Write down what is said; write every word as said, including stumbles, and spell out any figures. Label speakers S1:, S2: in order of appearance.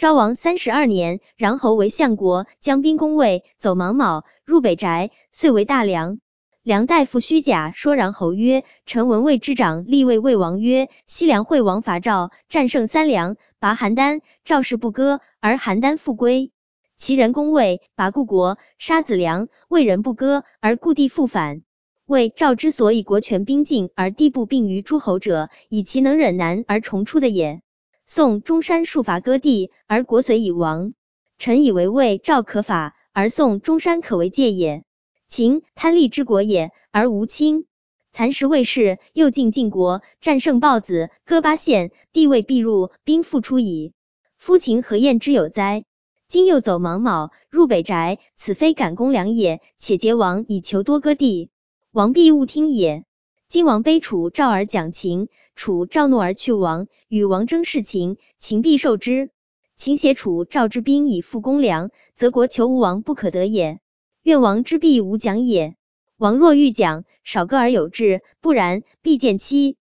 S1: 昭王三十二年，穰侯为相国，将兵攻魏，走芒卯，入北宅，遂为大梁。梁大夫虚假说穰侯曰：臣闻魏之长立魏魏王曰：西凉惠王伐赵，战胜三梁，拔邯郸，赵氏不歌，而邯郸复归。其人攻魏，拔故国，杀子良，魏人不歌，而故地复返。魏赵之所以国权兵尽而地不并于诸侯者，以其能忍难而重出的也。宋中山数伐割地，而国遂已亡。臣以为魏赵可法，而宋中山可为戒也。秦贪利之国也，而无亲。蚕食魏氏，又进晋国，战胜豹子，割巴县，地位必入，兵复出矣。夫秦何厌之有哉？今又走芒卯，入北宅，此非敢攻梁也，且结王以求多割地，王必勿听也。今王卑楚赵而讲秦，楚赵怒而去王，与王争事秦，秦必受之。秦挟楚赵之兵以复攻梁，则国求无王不可得也。愿王之必无讲也。王若欲讲，少割而有志，不然，必见期。